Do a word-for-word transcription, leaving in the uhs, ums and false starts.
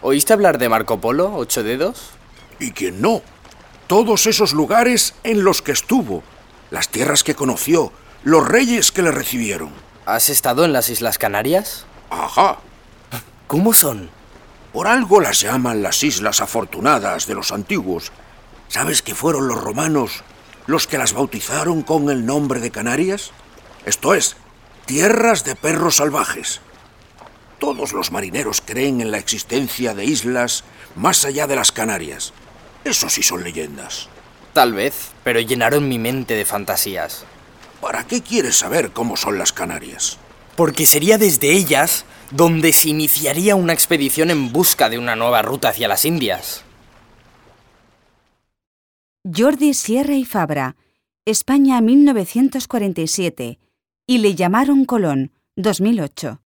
¿Oíste hablar de Marco Polo, Ocho Dedos? ¿Y quién no? Todos esos lugares en los que estuvo, las tierras que conoció, los reyes que le recibieron. ¿Has estado en las Islas Canarias? Ajá. ¿Cómo son? Por algo las llaman las Islas Afortunadas de los antiguos. ¿Sabes que fueron los romanos los que las bautizaron con el nombre de Canarias? Esto es, tierras de perros salvajes. Todos los marineros creen en la existencia de islas más allá de las Canarias. Eso sí son leyendas. Tal vez, pero llenaron mi mente de fantasías. ¿Para qué quieres saber cómo son las Canarias? Porque sería desde ellas donde se iniciaría una expedición en busca de una nueva ruta hacia las Indias. Jordi Sierra y Fabra, España mil novecientos cuarenta y siete, y le llamaron Colón, dos mil ocho.